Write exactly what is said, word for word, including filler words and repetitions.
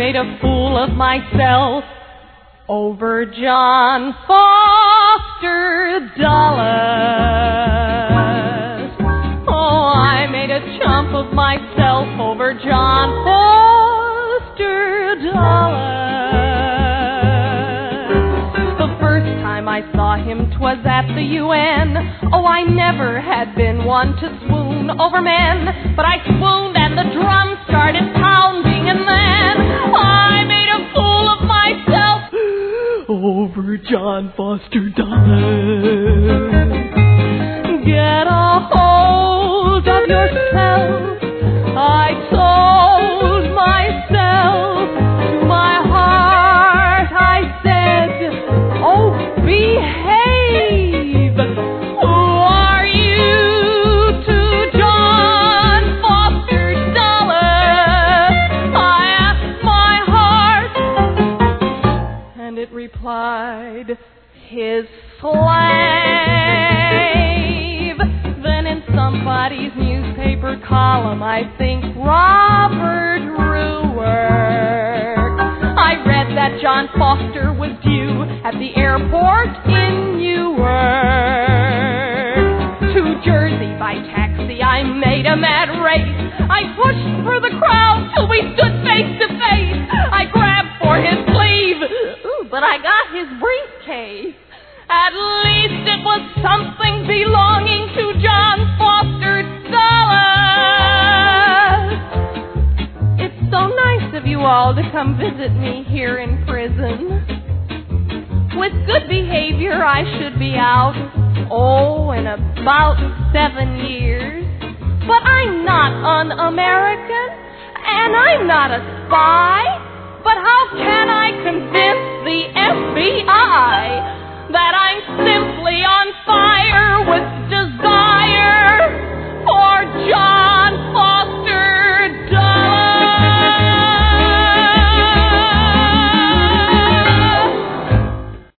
made a fool of myself over John Foster Dulles. Oh, I made a chump of myself over John Foster Dulles. The first time I saw him 'twas at the U N. Oh, I never had been one to swoon over men, but I swooned and the drum started pounding, and then I made a fool of myself over John Foster Dulles. Get a hold of yourself, I told myself. To my heart I said, oh, behave. Who are you to John Foster Dulles? I asked my heart, and it replied, his slave. Then in somebody's newspaper column, I think Robert Ruark, I read that John Foster was due at the airport in Newark. To Jersey by taxi, I made a mad race. I pushed through the crowd till we stood face to face. I grabbed for his sleeve, ooh, but I got his briefcase. At least it was something belonging to John Foster Dulles. It's so nice of you all to come visit me here in prison. With good behavior I should be out, oh, in about seven years. But I'm not un-American, and I'm not a spy. But how can I convince the F B